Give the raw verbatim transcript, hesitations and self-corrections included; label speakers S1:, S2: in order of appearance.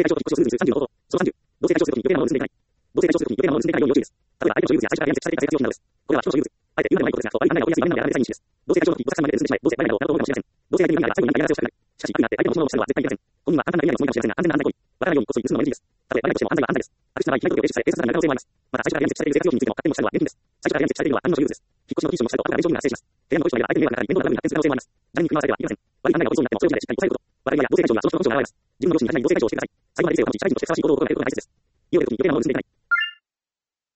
S1: 性対象時刻数数さんじゅうのこと。そのさんじゅう。同性対象時刻に余計なものを結んでいない。同性対象時刻に余計なものを結んでいないように要注意です。例えば相手の所有物や最初から連接されていた性用品などです。これは人の所有物。あえて言うまでもないことですが、そう、相手の内容をやりやすい場合になのであればデザインにしです。同性対象時刻にごさんまで結んでしまい、同性バレないのなどと思うかもしれません。同性相手に見られば最後に何かやらせをしたくなる。しかし、相手になって相手の物をしたのは絶対にありません。本人は簡単な意味のつもりかもしれませんが、安全な犯罪行為。わからないようにこそ盗むのも エヌジー です。たとえバレないとしても犯罪は犯罪です。悪質な場合、被害届を提出され、警察が身柄を可能性もあります。また、最初から連接されている生活用品についても勝手に持ち去るのは厳禁です。最初から連接されているのは他人の所有物です。引っ越しの技術を持ち去ると後から弁償義務が発生します。部屋のどちらで相手に迷惑がかかり、面倒な部分に発展する可能性もあります。他人に振り回されてはいけません。悪い考えが起こりそうになっても、それを自分でしっかり抑えること。悪いや同性対象にはその人の本性が現れます。自分の良心に足りない同性対象をしてください。最後まで理性を保ち、近い人としてふさわしい行動を心がけることが大切です。家を出るとき余計なものを結んでいかない。